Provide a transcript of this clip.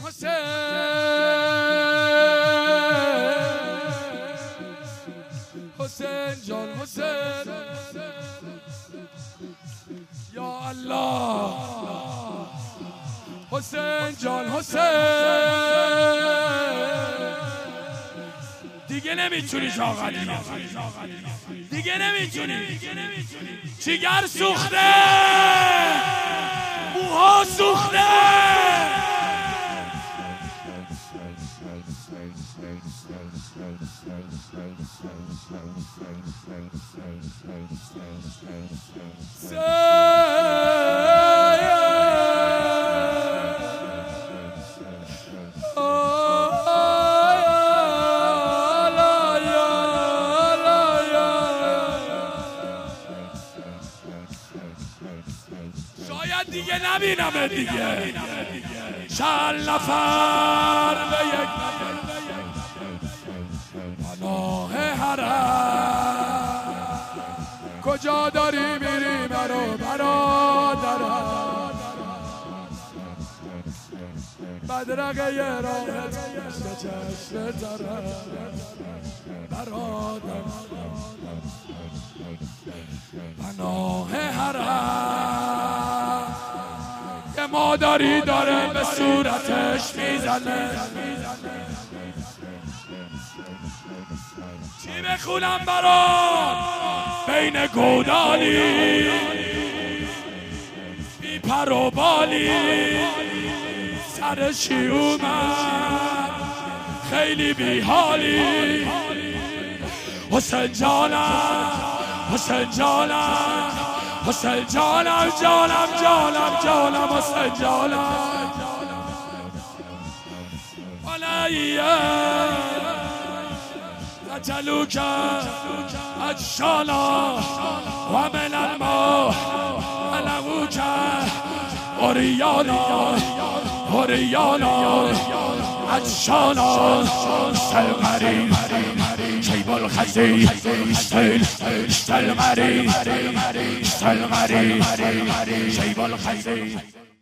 حسین جان حسین یا الله حسین جان حسین دیگه نمیتونی جاغلی دیگه نمیتونی جگر سوخته موها سوخته شاید دیگه نبینم دیگه چند نفر به یک پناه حرم کجا داری میری مرو برادرم بدرقه راهت مثل چشم ترم برادرم پناه حرم یه مادری داره به صورتش میزنه چی بخونم برات بین گودالی بی پر و بالی سرشی اومد خیلی بی حالی حسین جانم حسین جانم حسین جانم جانم جانم جانم حسین جانم علیه قتلوک اجشانا و من الماء علوک اوریانا اوریانا اجشانا سلمری شیب الخزی اشتل مری شیب الخزی